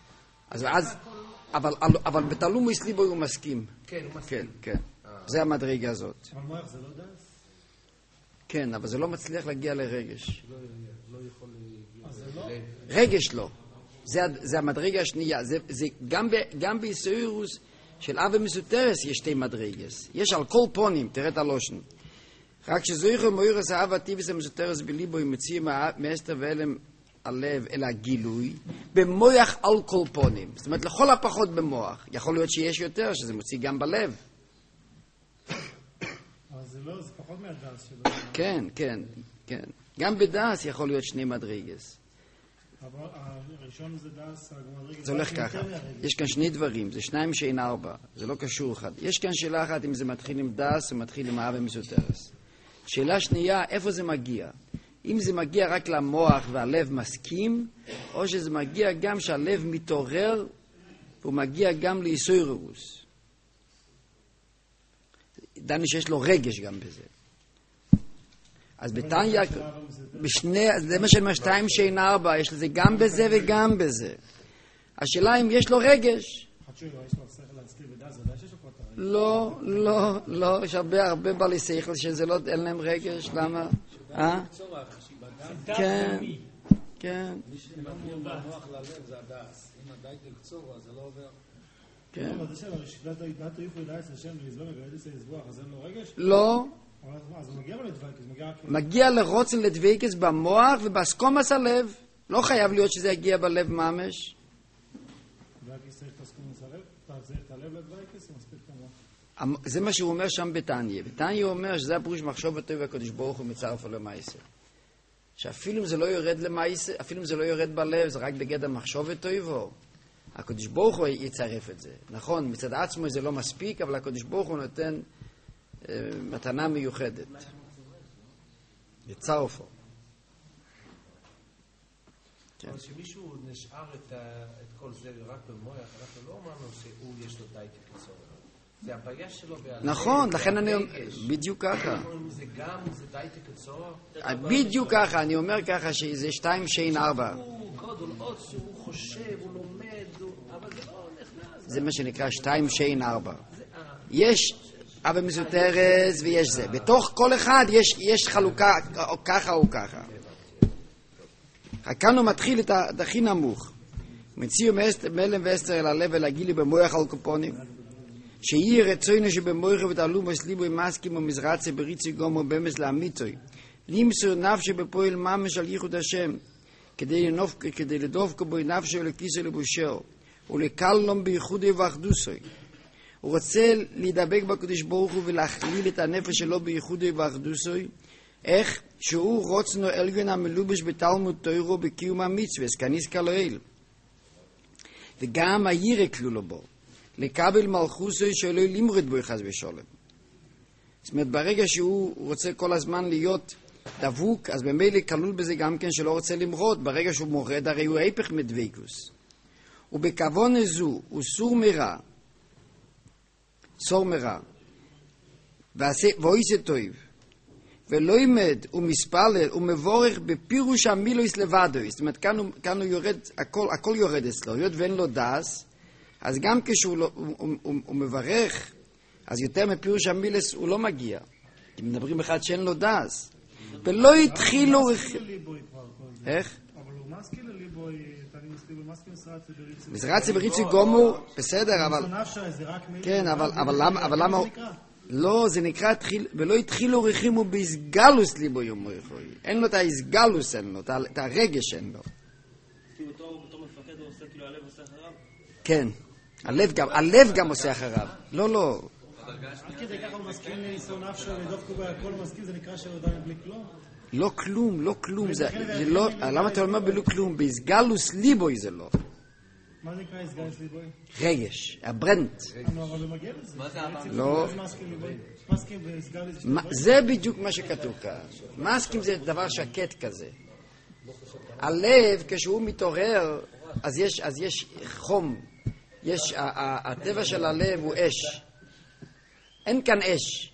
אבל בתעלומוס ליבוי הוא מסכים. כן, הוא מסכים. כן. זה המדרגה הזאת. אבל מוח זה לא דס? כן, אבל זה לא מצליח להגיע לרגש. לא יכול להגיע. רגש לא. זה המדרגה השנייה. זה גם ביסוירוס של אב ומסותרס יש שתי מדרגס. יש על כל פונים, תראה את הלושן. רק שזויכו מוירס האב הטיביס המסותרס בליבוי מציעים מאסתר ואלם הלב אל הגילוי, במוח על כל פונים. זאת אומרת, לכל הפחות במוח. יכול להיות שיש יותר, שזה מוציא גם בלב. אבל זה לא, זה פחות מהדס שלו. כן. גם בדס יכול להיות שני מדרגס. אבל הראשון זה דס, זה הולך ככה. יש כאן שני דברים, זה שניים שאין ארבע. זה לא קשור אחד. יש כאן שאלה אחת אם זה מתחיל עם דס או מתחיל עם אב ומסותרס. שאלה שנייה, איפה זה מגיע? אם זה מגיע רק למוח והלב מסכים, או שזה מגיע גם שהלב מתעורר, והוא מגיע גם ליסוירוס. דני שיש לו רגש גם בזה. אז בתניא, זה מה שאני אומר, 2 שאין 4, יש לזה גם בזה וגם בזה. השאלה אם יש לו רגש. לא, יש הרבה בעלי שכל שזה לא, אין להם רגש, למה? כן. מי שמכיר במוח ללב זה הדס. אם הדייק לקצור, אז זה לא עובר. כן. אבל זה שלא, שדעת היופו ידע את השם ולזבוא וגרדת את הסבוח, אז אין לו רגש? לא. אז הוא מגיע לו לדוויקס, מגיע לרוצן לדוויקס במוח ובאסקומס הלב. לא חייב להיות שזה יגיע בלב ממש. דוויקס צריך את אסקומס הלב? אתה צריך את הלב לדוויקס או מספיק את המוח? זה מה שהוא אומר שם בתניא. בתניא הוא אומר שזה הפירוש מחשוב טוב והקדוש ברוך הוא מצרף לו למעשה. שאפילו אם זה לא יורד למעשה, אפילו אם זה לא יורד בלב, זה רק בגדר מחשוב טוב, הקדוש ברוך הוא יצרף את זה. נכון, מצד עצמו זה לא מספיק, אבל הקדוש ברוך הוא נותן מתנה מיוחדת. יצרפו. אבל כשמישהו נשאר את כל זה רק במוח, אנחנו לא אמרנו שהוא יש לו די כקצור. זה הבעיה שלו. נכון, לכן אני אומר, בדיוק ככה. זה גם, זה די כקצור. בדיוק ככה, אני אומר ככה שזה 2 שאין 4. הוא גדול עוד שהוא חושב, הוא לומד, אבל זה לא נכנס. זה מה שנקרא 2 שאין 4. יש אבא מסותרת ויש זה. בתוך כל אחד יש חלוקה או ככה או ככה. כאן הוא מתחיל את הכי נמוך. מציאו מלם ואסתר אל הלב ולהגילי במוח על קופונים. שיהיה רצוינו שבמוח ותעלו מסליבו עם מסכים ומזרצה בריצי גומו במס לאמיתוי. למסור נפשי בפועל ממש על ייחוד השם. כדי לדופקו בו נפשי ולכיסו לבושו. ולקלום בייחודי ואחדוסוי. הוא רוצה להידבק בקדוש ברוך הוא ולהכליל את הנפש שלו בייחודי ואחדוסוי. איך? שהוא רוצנו עליון המלובש בתלמוד תורה בקיום המצווה, כניס כלואל. וגם הירא כלולו בו. לקבל מלכוסוי שלא למרד בו חס ושלום. זאת אומרת, ברגע שהוא רוצה כל הזמן להיות דבוק, אז במילא כלול בזה גם כן שלא רוצה למרד. ברגע שהוא מורד, הרי הוא ההפך מדבקוס. ובכוון הזו הוא סור מרע, ואויסה טוב, ולא ימד ומספלל ומבורך בפירוש המילויס לבדו. זאת אומרת, כאן הוא יורד, הכל יורד אצלו, היות ואין לו דס, אז גם כשהוא הוא מברך, אז יותר מפירוש המילויס הוא לא מגיע. כי מדברים אחד שאין לו דס. ולא התחילו... איך? אבל הוא מסכים לליבוי, תני מסכים, הוא מסכים סרצי מזרצי בריצי גומו, בסדר, אבל... כן, אבל למה... לא, זה נקרא, ולא התחילו רחימו בהסגלוס ליבו יום רחוי. אין לו את ההסגלוס, אין לו, את הרגש אין לו. כי בתור מפקד הוא עושה, כאילו הלב עושה אחריו? כן, הלב גם עושה אחריו. לא. עד כדי ככה הוא מסכים לאיסור נפשו, לדוף קובה, הכל מסכים, זה נקרא שהוא עדיין בלי כלום? לא כלום, זה לא, למה אתה אומר בלא כלום? בהסגלוס ליבוי זה לא. מה זה נקרא הסגלוס ליבוי? רגש, הברנט. אבל הוא מגיע לזה. מה זה אמר? לא. מסכים בהסגלוס ליבוי? זה בדיוק מה שכתוב כאן. מסכים זה דבר שקט כזה. הלב, כשהוא מתעורר, אז יש חום. הטבע של הלב הוא אש. אין כאן אש.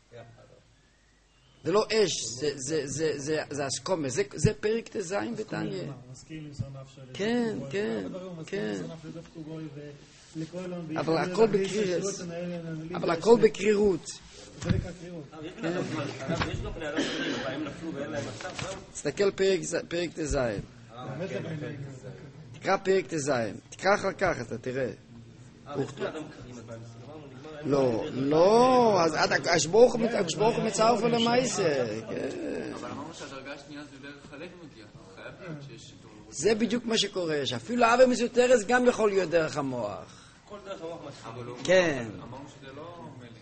זה לא אש, זה אסקומה. זה פרק תזיים בתניא. כן. אבל הכל בקרירות. יש גם בני אדם שונים, הם נפלו ואין להם עכשיו, תסתכל פרק תזיים. תקרא פרק תזיים. תקרא אחר כך, אתה תראה. לא, אז השבוך הוא מצרף על המעשה. אבל אמרנו שהדרגה השנייה זה דרך הלב מגיע. חייב להיות שיש... זה בדיוק מה שקורה, שאפילו אבא מסותרס גם יכול להיות דרך המוח. כל דרך המוח מתחיל. כן. אמרנו שזה לא מלך.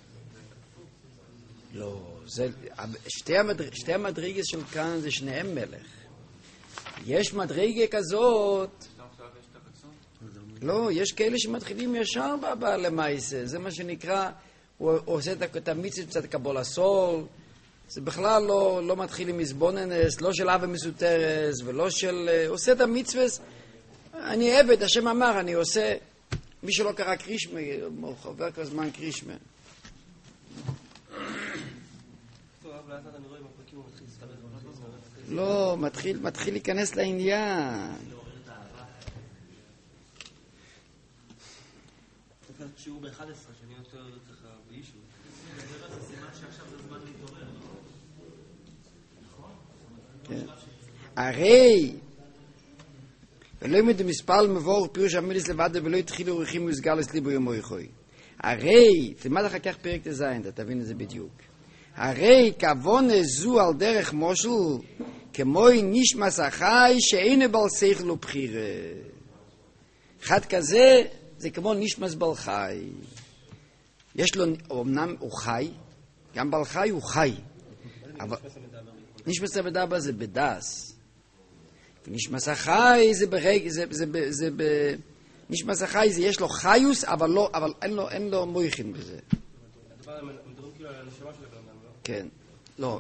לא, שתי המדרגות של כאן זה שניהם מלך. יש מדרגה כזאת... לא, יש כאלה שמתחילים ישר למעשה, זה מה שנקרא, הוא עושה את המצוות קצת קבול הסול, זה בכלל לא מתחיל עם מזבוננס, לא של אבא מסותרס, ולא של... עושה את המצוות, אני עבד, השם אמר, אני עושה, מי שלא קרא קרישמה, חובר כבר זמן קרישמה. לאט לאט אני רואה עם הפרקים הוא מתחיל להסתבך. לא, מתחיל להיכנס לעניין. צריך שיעור ב-11, שאני יותר ככה באישו. זה סימן שעכשיו זה זמן להתעורר. נכון? הרי ולא ימד מספל מבורך פירוש המיליס לבד ולא התחילו אורחים ויסגר לסליבו יום אורחוי. הרי, תלמד אחר כך פרק תזיין, אתה תבין את זה בדיוק. הרי כבון זו על דרך מושל כמוי נשמס החי שאין בעל שכל ובחירה. אחד כזה זה כמו נשמס בעל חי. יש לו, אמנם הוא חי, גם בעל חי הוא חי. אבל נשמס המדבר זה בדס. ונשמס החי זה ברגע, נשמס החי זה יש לו חיוס, אבל אין לו מויכין בזה. כן. לא,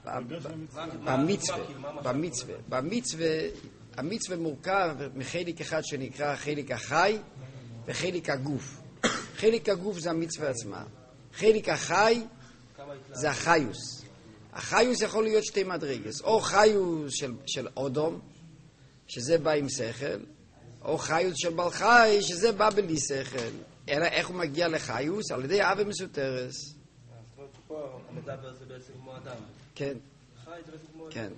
המצווה מורכב מחלק אחד שנקרא חלק החי וחלק הגוף. חלק הגוף זה המצווה עצמה. חלק החי זה החיוס. החיוס יכול להיות שתי מדרגות. או חיוס של אודום, שזה בא עם שכל, או חיוס של בעל חי, שזה בא בלי שכל. אלא איך הוא מגיע לחיוס? על ידי אבי מסותרס. זאת אומרת שפה המדבר זה בעצם כמו אדם. כן. חי זה בעצם כמו אדם. כן.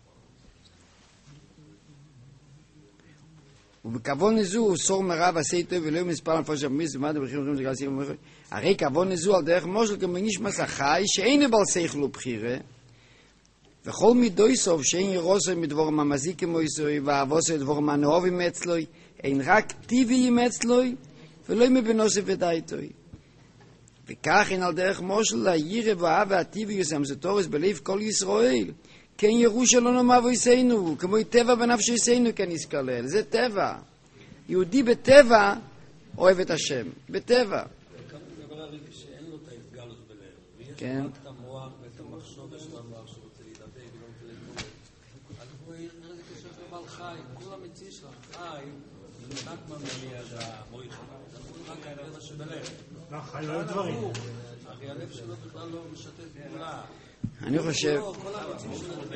ובכוון זו הוא סור מרע ועשה טוב ולא מספר נפש הממיס ומד ובחירים וחיים שגל סיום ומחר. הרי כוון זו על דרך מושל כמו נשמס החי שאין בעל שכל ובחירה וכל מידוי סוף שאין ירוסוי מדבור ממזיק כמו יסוי ואהבוסוי דבור מנאובים אצלוי אין רק טבעיים אצלוי ולא מבנוסי ודאיתוי. וכך אין על דרך מושל להירה ואהב והטבעיוס המסותורס בלב כל ישראל כן ירוש לא נאמר ויסיינו כמו טבע בנפש יסיינו כן יסקלל. זה טבע. יהודי בטבע אוהב את השם. בטבע. דבר הרגע שאין לו את ההתגלות בלב. כן. ויש רק את המוח ואת המחשוב של המוח שרוצה להתאבק ולא רוצה להתגלות. אז הוא יראה איזה קשר של בעל חי. כולם מציא שלך. חי. זה רק ממני עד המויך. זה רק ההבדל שבלב. חי לא דברים. הרי הלב שלו בכלל לא משתף פעולה. אני חושב... כל המציא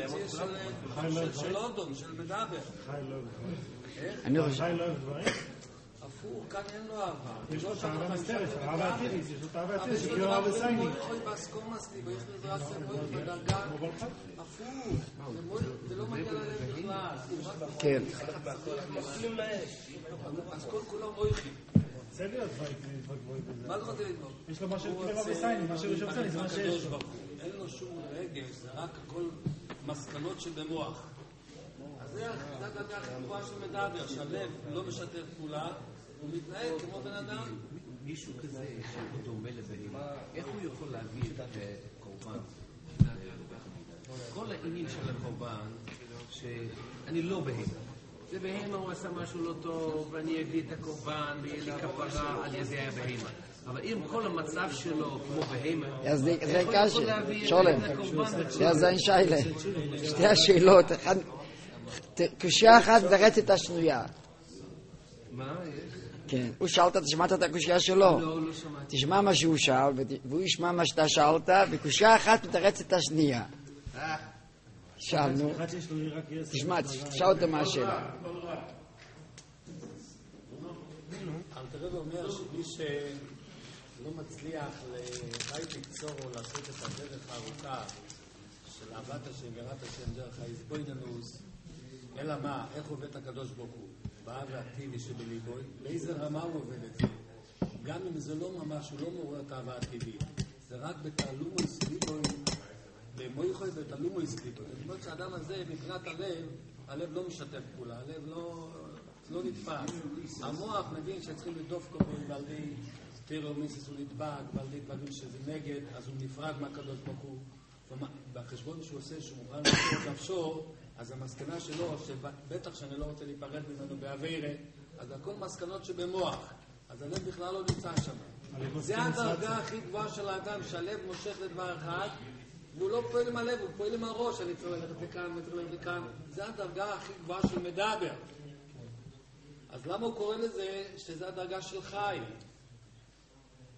של אודום, של מדבר. חי לא דברים. אני חושב... חי לא דברים. הפוך, כאן אין לו אהבה. יש לו תאווה מסתרת, אהבה עתידית, יש לו תאווה עתידית, שכאילו אהבה סייני. אוי באסקומאס לי, ויש לזה רק למוי בדרגה. הפוך, זה לא מגיע ללב בכלל. כן. אז כל כולו מויכים. זה להיות דברים בזה. מה זה רוצה לדמות? יש לו משהו כאילו אהבה סייני, משהו ראשון סייני, זה מה שיש לו. אין לו שום רגש, זה רק הכל מסקנות שבמוח. אז זה הדרגה הכי גבוהה של מדבר, שהלב לא משתף פעולה, הוא מתנהג כמו בן אדם. מישהו כזה שהוא דומה לבהמה, איך הוא יכול להביא את הקורבן? כל העניין של הקורבן, שאני לא בהמה. זה בהמה, הוא עשה משהו לא טוב, ואני אביא את הקורבן, ויהיה לי כפרה על ידי הבהמה. אבל אם כל המצב שלו כמו בהמה, זה קשה. שולם. זה אין שיילה. שתי השאלות. קושייה אחת דרץ את השנויה. מה? כן. הוא שאלת, שמעת את הקושייה שלו? לא, לא שמעתי. תשמע מה שהוא שאל, והוא ישמע מה שאתה שאלת, וקושייה אחת מתרץ את השנייה. שאלנו. תשמע, תשאל אותו מה השאלה. אלתר רבי אומר שמי שלא מצליח לחי לקצור או לעשות את הדרך הארוכה של אהבת השם ויראת השם דרך ההזבויננוס, אלא מה, איך עובד הקדוש ברוך הוא? באהבה הטבעי שבליבוי, באיזה רמה הוא עובד את זה? גם אם זה לא ממש, הוא לא מעורר את האהבה הטבעית, זה רק בתעלומוס ליבוי, במויכוי בתעלומוס ליבוי. זאת אומרת שהאדם הזה, מבחינת הלב לא משתף פעולה, הלב לא נדפק. המוח מבין שצריכים לדוף כל מיני ועל די טרור מיסיס הוא נדבק, ועל די דברים שזה נגד, אז הוא נפרד מהקדוש ברוך הוא. בחשבון שהוא עושה, שהוא מוכן לעשות נפשו, אז המסקנה שלו, שבטח שאני לא רוצה להיפרד ממנו בעבירה, אז הכל מסקנות שבמוח. אז הלב בכלל לא נמצא שם. זה הדרגה הכי גבוהה של האדם, שהלב מושך לדבר אחד, והוא לא פועל עם הלב, הוא פועל עם הראש, אני צריך ללכת לכאן, אני צריך ללכת לכאן. זה הדרגה הכי גבוהה של מדבר. אז למה הוא קורא לזה שזה הדרגה של חי?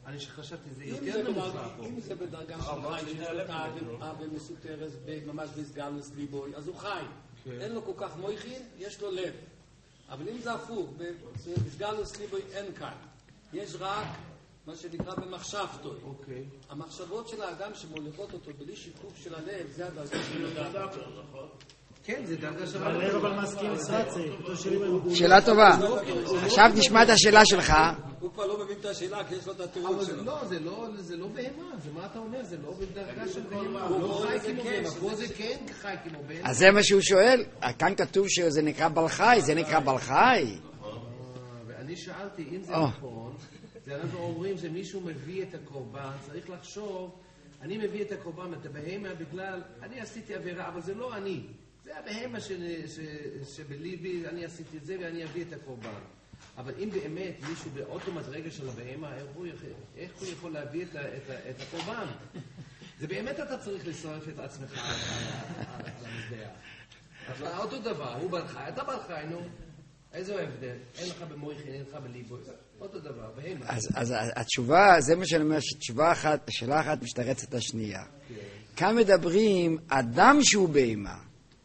אני חשבתי זה יותר נמוכה פה. אם זה בדרגה של חי, שיש לו את האווה מסותרס, ממש בסגלוס ליבוי, אז הוא חי. אין לו כל כך מויכין, יש לו לב. אבל אם זה הפוך, בסגלוס ליבוי אין כאן. יש רק מה שנקרא במחשבתו. המחשבות של האדם שמוליכות אותו בלי שיקוף של הלב, זה הדרגה של יודעת. כן, זה דרגה של הלב אבל מסכים סרצי. שאלה טובה. עכשיו נשמע את השאלה שלך. הוא כבר לא מבין את השאלה, כי יש לו את התירוץ שלו. לא, זה לא בהמה, זה מה אתה אומר, זה לא בדרגה של בהמה. הוא לא חי כמו בהמה, פה זה כן חי כמו בהמה. אז זה מה שהוא שואל. כאן כתוב שזה נקרא בל חי, זה נקרא בל חי. ואני שאלתי, אם זה נכון, זה אנחנו אומרים שמישהו מביא את הקורבן, צריך לחשוב, אני מביא את הקורבן, את הבהמה בגלל, אני עשיתי עבירה, אבל זה לא אני. זה הבהמה שבליבי, אני עשיתי את זה ואני אביא את הקורבן. אבל אם באמת מישהו באותו מדרגה של הבהמה, איך הוא יכול להביא את הקורבן? זה באמת אתה צריך לשרף את עצמך על המזבח. אז אותו דבר, הוא בר חי, אתה בר חי, נו. איזה ההבדל? אין לך במויכין, אין לך בליבו. אותו דבר, בהמה. אז התשובה, זה מה שאני אומר, שאלה אחת משתרצת את השנייה. כאן מדברים אדם שהוא בהמה.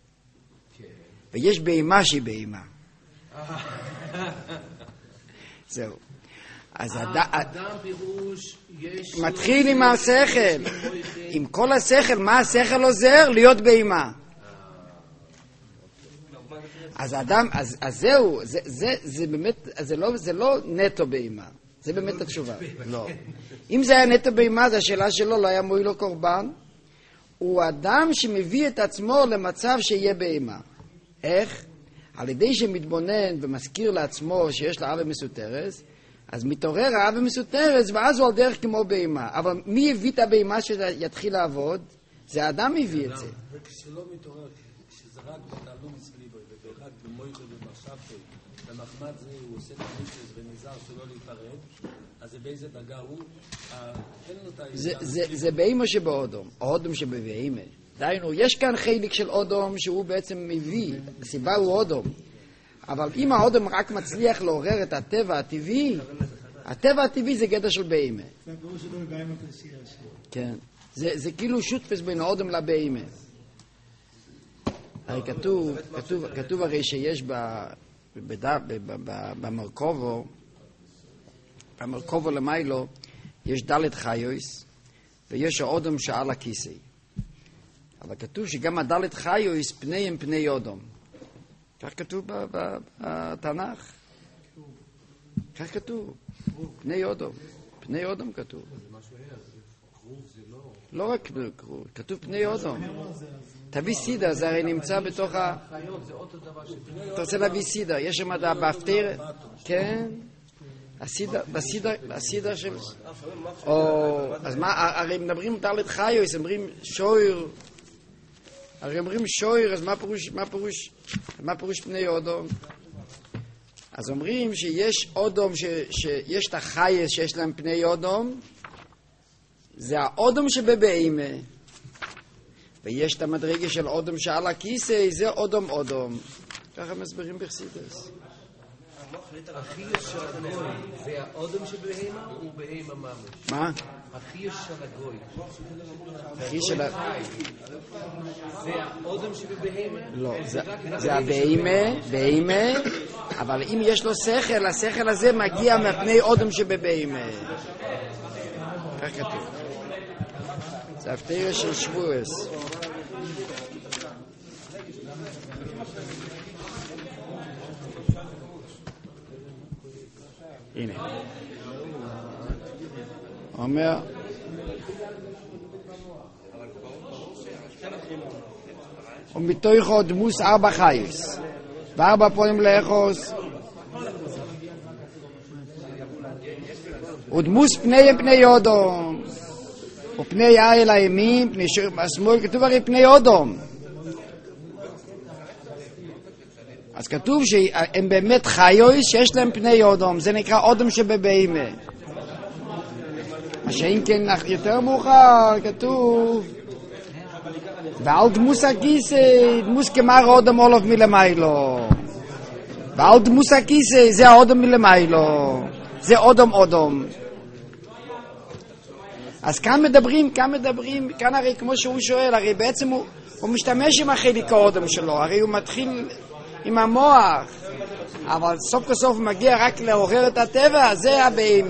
ויש בהמה שהיא בהמה. זהו. אז אדם פירוש יש... מתחיל עם השכל. עם כל השכל, מה השכל עוזר? להיות בהמה. אז אדם, אז זהו, זה באמת, זה לא נטו בהמה. זה באמת התשובה. לא. אם זה היה נטו בהמה, זו השאלה שלו, לא היה מועיל לו קורבן. הוא אדם שמביא את עצמו למצב שיהיה בהמה. איך? על ידי שמתבונן ומזכיר לעצמו שיש לה אווה מסותרס, אז מתעורר האווה מסותרס, ואז הוא על דרך כמו בהמה. אבל מי הביא את הבהמה שיתחיל לעבוד? זה האדם הביא את זה. וכשלא מתעורר, כשזה רק בתעלום סליבוי, ורק במויכו ובמחשבתו, במחמד זה הוא עושה תמיסס ונזהר שלא להיפרד, אז זה באיזה דרגה הוא? אין לו את זה בהמה שבאודום, האודום שבבהמה. דיינו, יש כאן חלק של אודום שהוא בעצם מביא, הסיבה הוא אודום. אבל אם האודום רק מצליח לעורר את הטבע הטבעי, הטבע הטבעי זה גדר של בהמה. זה הפירוש שלו מבהמה תשיר. כן. זה כאילו שותפס בין האודום לבהמה. הרי כתוב הרי שיש במרכובו למיילו, יש דלת חיוס, ויש האודום שעל הכיסא. אבל כתוב שגם הדלת חיוס פני הם פני אודום. כך כתוב בתנ"ך. כך כתוב. פני אודום. פני אודום כתוב. לא רק כרוב, כתוב פני אודום. תביא סידה, זה הרי נמצא בתוך ה... אתה רוצה להביא סידה, יש שם בהפטר, כן? הסידה של... אז מה, הרי מדברים דלת חיוס, אומרים שויר, הרי אומרים שויר, אז מה פירוש פני אודום? אז אומרים שיש אודום, שיש את החייס שיש להם פני אודום, זה האודום שבבהמה, ויש את המדרגה של אודום שעל הכיסא, זה אודום אודום. ככה מסברים בחסידות. החיוס של הגוי זה האודום שבבהמה הוא בהמה ממש. מה? החיוס של הגוי. החיוס של הגוי. זה האודום שבבהמה? לא, זה הבהמה, אבל אם יש לו שכל, השכל הזה מגיע מפני אודום שבבהמה. כך כתוב. זה הפטר של שבועס. הנה. אומר ומתוכו דמוס 4 חייס ו4 פונים לאחוס ודמוס פני אודום ופני אל הימין, פני השמאל, כתוב הרי פני אודום. אז כתוב שהם באמת חיוס שיש להם פני אודום, זה נקרא אודום שבבהמה. מה שאם כן יותר מאוחר כתוב ועל דמוס הכיסא, דמוס כמר אודום אולוף מלמיילו, ועל דמוס הכיסא זה האודום מלמיילו, זה אודום אודום. אז כאן מדברים, כאן הרי כמו שהוא שואל, הרי בעצם הוא משתמש עם החלק האודם שלו, הרי הוא מתחיל עם המוח, אבל סוף כסוף מגיע רק לעורר את הטבע, זה הבהמה.